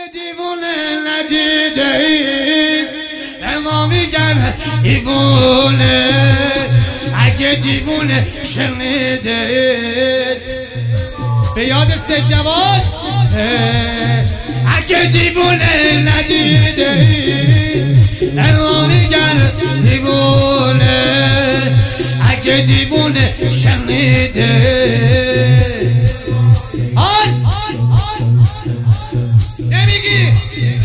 دیوونه ندیده ای اما میگن دیوونه، اگه دیوونه شنیده ای به یاد سجواد، اگه دیوونه ندیده ای اما میگن دیوونه، اگه دیوونه شنیده نمیگی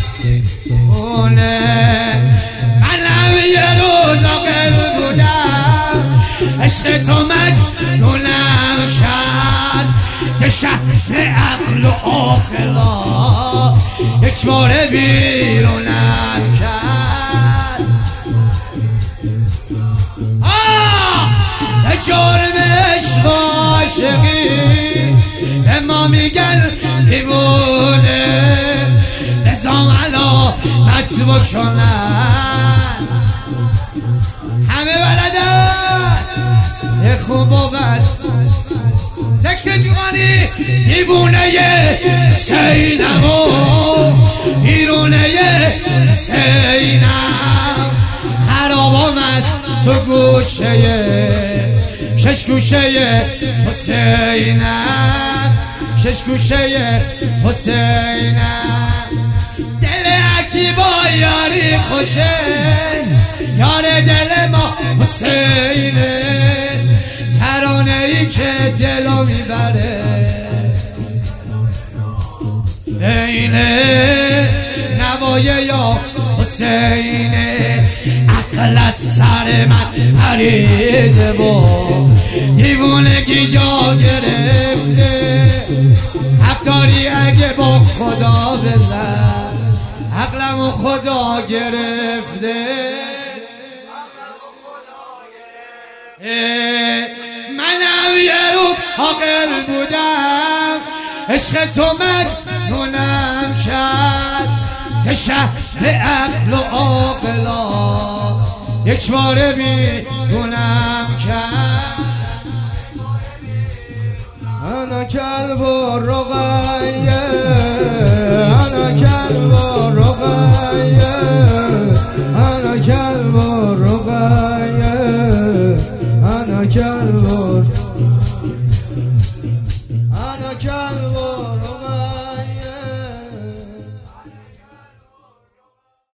اونه. منم یه روز عاقل بودم، عشق تو مجنونم کرد، که شهر عقل و عاقلا یک بار بیرونم کرد. جرمش عاشقی به ما میگن دیوونه، نظام علامت بکنن همه بلدن خوب و بد. ذکر جوانی دیوونه سینم و بیرونه سینم، خرابم از تو گوشه شش گوشه حسینم، شش گوشه حسینم. دل اکی با یاری خوشه، یار دل ما حسینه، ترانه ای که دلو میبره اینه، نوای یا حسینه. عقل از سر من پریده و دیوونگی جا گرفته، حقداری اگه با خدا بزن، عقلمو خدا گرفته. منم یه رو عاقل بودم، عشق تو مجنونم کرد، ز شهر عقل و عاقلا یک بار بیرونم کرد. انا کلب و رقیه، انا کلب و رقیه، انا کلب و رقیه، انا کلب و